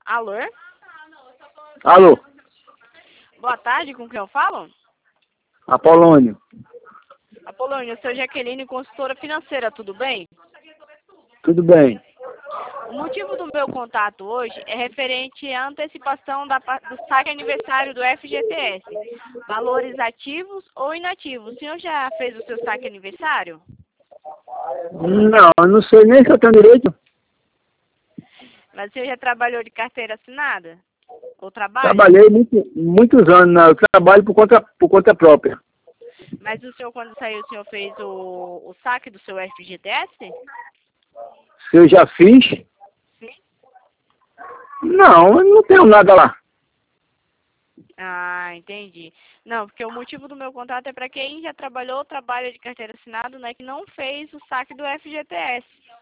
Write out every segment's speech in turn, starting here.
Alô? Alô, Boa tarde, com quem eu falo? Apolônio. Apolônio, eu sou Jaqueline, consultora financeira, tudo bem? Tudo bem? O motivo do meu contato hoje é referente à antecipação do saque aniversário do FGTS. Valores ativos ou inativos. O senhor já fez o seu saque aniversário? Não, eu não sei nem se eu tenho direito. Mas o senhor já trabalhou de carteira assinada? Ou trabalha? Trabalhei muitos anos, eu trabalho por conta própria. Mas o senhor, quando saiu, o senhor fez o saque do seu FGTS? Se eu já fiz, Sim. não, eu não tenho nada lá. Ah, entendi. Não, porque o motivo do meu contato é para quem já trabalhou ou trabalha de carteira assinada, né, que não fez o saque do FGTS.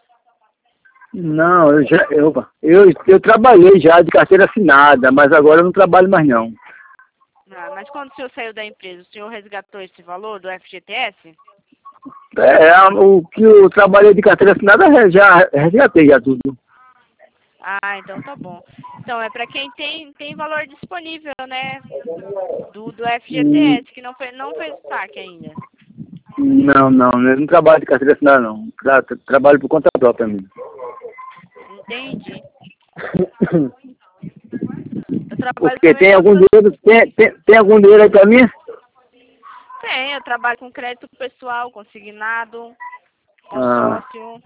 Não, eu trabalhei já de carteira assinada, mas agora eu não trabalho mais não. Ah, mas quando o senhor saiu da empresa, o senhor resgatou esse valor do FGTS? O que eu trabalhei de carteira assinada já resgatei já tudo. Ah, então tá bom. Então, é para quem tem valor disponível, né, do Hum, FGTS, que não fez o saque ainda. Não, eu não trabalho de carteira assinada não. Trabalho por conta própria mesmo. Entendi. Eu trabalho Porque também tem com algum outras... dinheiro, tem algum dinheiro aí pra mim? Tem, eu trabalho com crédito pessoal, consignado, Ah, consórcio.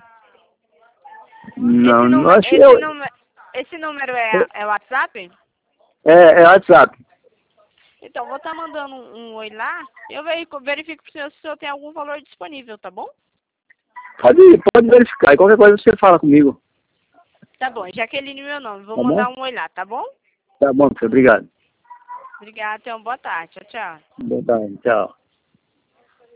não, não acho que Esse número é o WhatsApp? é WhatsApp. Então, vou estar mandando um oi lá. Eu verifico pro senhor se o senhor tem algum valor disponível, tá bom? Pode verificar. E qualquer coisa você fala comigo. Tá bom, Jaqueline, meu nome. Vou Tá bom? mandar um oi lá, tá bom? Tá bom, filho. Obrigado. Obrigada, tenha uma boa tarde. Tchau, tchau. Boa tarde. Tchau.